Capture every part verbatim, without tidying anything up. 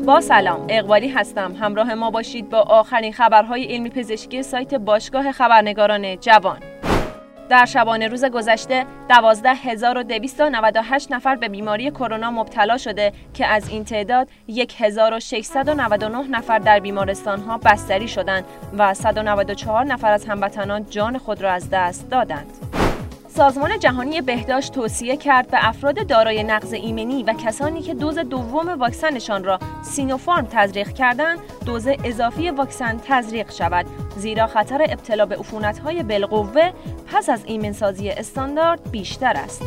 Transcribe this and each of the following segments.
با سلام، اقبالی هستم. همراه ما باشید با آخرین خبرهای علمی پزشکی سایت باشگاه خبرنگاران جوان. در شبانه روز گذشته دوازده هزار و دویست و نود و هشت نفر به بیماری کرونا مبتلا شده که از این تعداد هزار و ششصد و نود و نه نفر در بیمارستان‌ها بستری شدند و صد و نود و چهار نفر از هموطنان جان خود را از دست دادند. سازمان جهانی بهداشت توصیه کرد به افراد دارای نقض ایمنی و کسانی که دوز دوم واکسنشان را سینوفارم تزریق کردند، دوز اضافی واکسن تزریق شود، زیرا خطر ابتلا به عفونت‌های بالقوه پس از ایمنسازی استاندارد بیشتر است.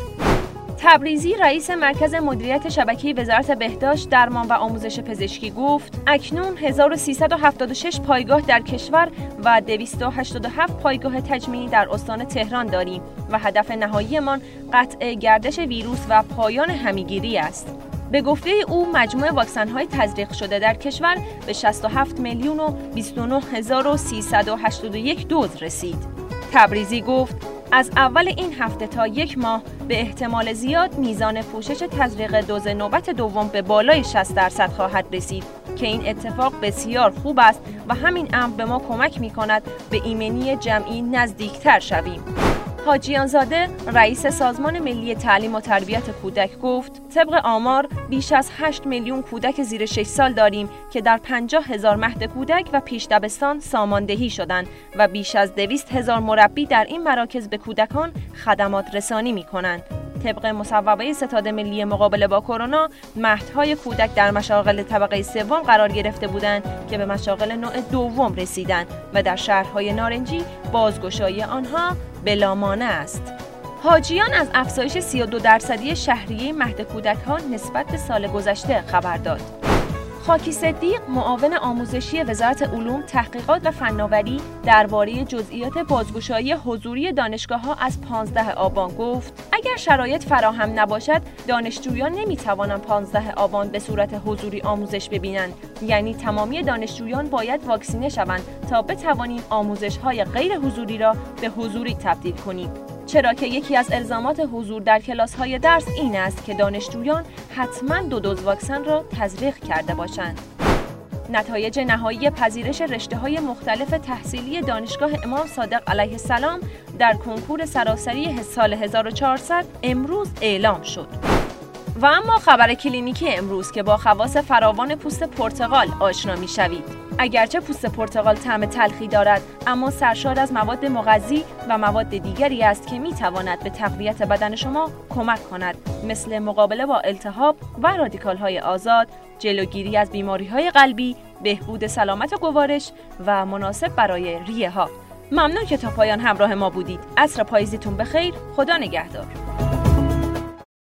تبریزی رئیس مرکز مدیریت شبکه وزارت بهداشت، درمان و آموزش پزشکی گفت اکنون هزار و سیصد و هفتاد و شش پایگاه در کشور و دویست و هشتاد و هفت پایگاه تجمیعی در استان تهران داریم و هدف نهاییمان قطع گردش ویروس و پایان همه‌گیری است. به گفته او مجموع واکسن‌های تزریق شده در کشور به شصت و هفت میلیون و بیست و نه هزار و سیصد و هشتاد و یک دوز رسید. تبریزی گفت از اول این هفته تا یک ماه به احتمال زیاد میزان پوشش تزریق دوز نوبت دوم به بالای شصت درصد خواهد رسید که این اتفاق بسیار خوب است و همین امر به ما کمک می‌کند به ایمنی جمعی نزدیکتر شویم. حاجیان زاده رئیس سازمان ملی تعلیم و تربیت کودک گفت طبق آمار بیش از هشت میلیون کودک زیر شش سال داریم که در پنجاه هزار مهد کودک و پیش دبستان ساماندهی شدند و بیش از دویست هزار مربی در این مراکز به کودکان خدمات رسانی می کنند. طبق مصوبه ستاد ملی مقابله با کرونا، مهدهای کودک در مشاغل طبقه سوم قرار گرفته بودند که به مشاغل نوع دوم رسیدند و در شهرهای نارنجی بازگشایی آنها بلامانع است. حاجیان از افزایش سی و دو درصدی شهریه مهد کودکان نسبت به سال گذشته خبر داد. خاکی صدیق معاون آموزشی وزارت علوم، تحقیقات و فناوری درباره جزئیات بازگشایی حضوری دانشگاه‌ها از پانزده آبان گفت اگر شرایط فراهم نباشد دانشجویان نمی‌توانند پانزده آبان به صورت حضوری آموزش ببینند، یعنی تمامی دانشجویان باید واکسینه شوند تا بتوانیم آموزش‌های غیر حضوری را به حضوری تبدیل کنیم، چرا که یکی از الزامات حضور در کلاس‌های درس این است که دانشجویان حتما دو دوز واکسن را تزریق کرده باشند. نتایج نهایی پذیرش رشته‌های مختلف تحصیلی دانشگاه امام صادق علیه السلام در کنکور سراسری سال هزار و چهارصد امروز اعلام شد. و اما خبر کلینیکی امروز که با خواص فراوان پوست پرتقال آشنا می‌شوید. اگرچه پوست پرتقال طعم تلخی دارد، اما سرشار از مواد مغذی و مواد دیگری است که می‌تواند به تقویت بدن شما کمک کند، مثل مقابله با التهاب و رادیکال‌های آزاد، جلوگیری از بیماری‌های قلبی، بهبود سلامت گوارش و مناسب برای ریه‌ها. ممنون که تا پایان همراه ما بودید. عصر پاییزیتون بخیر. خدا نگهدار.